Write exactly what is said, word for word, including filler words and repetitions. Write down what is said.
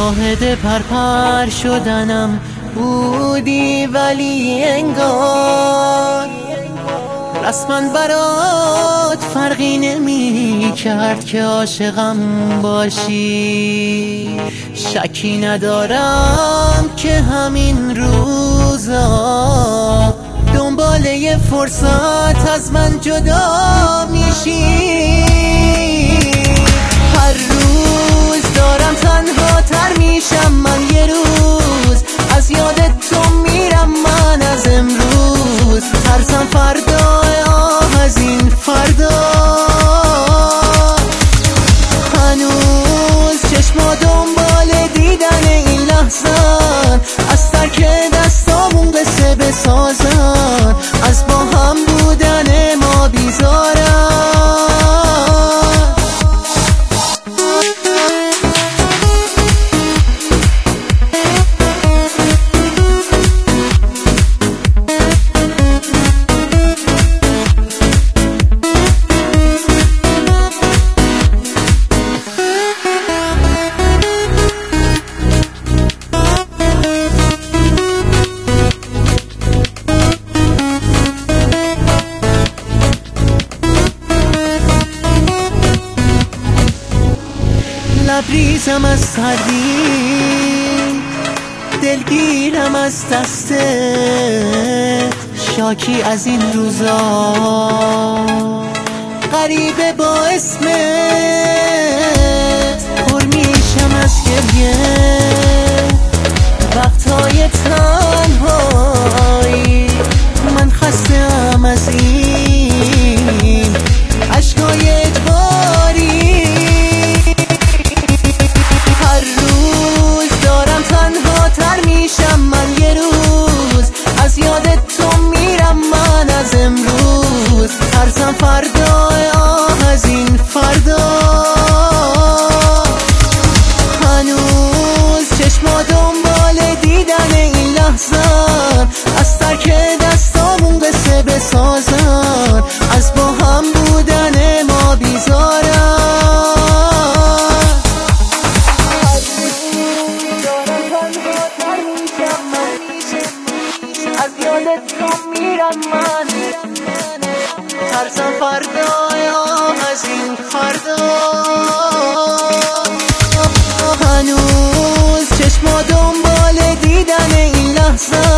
شاهد پرپر شدنم بودی، ولی انگار رسما برات فرقی نمی کرد که عاشقم باشی. شکی ندارم که همین روزا دنبال یه فرصت از من جدا میشی. هر روز دارم تنها تر میشم من، یه روز از یادت تو میرم من از امروز. ترسم فردا آه از این فردا، هنوز چشما دنبال دیدن این لحظن، از ترک دستامون قصه بسازن، از با هم بودن ما بیزارن. لبریزم از سردی، دلگیرم از دستت، شاکی از این روزا غریبه با اسمت. پر میشم از گریه وقتهای تنهایی، من خسته‌ام از این عشقای اجباری. من یه روز از یادت تو میرم من از امروز. ترسم فردا آه از این فردا، هنوز چشما دنبال دیدن این لحظن، از ترک دستامون قصه بسازن، از با هم بودن ما بیزارن. از یادت تو میرم من، ترسم فردا آه از این فردا، هنوز چشما دنبال دیدن این لحظه،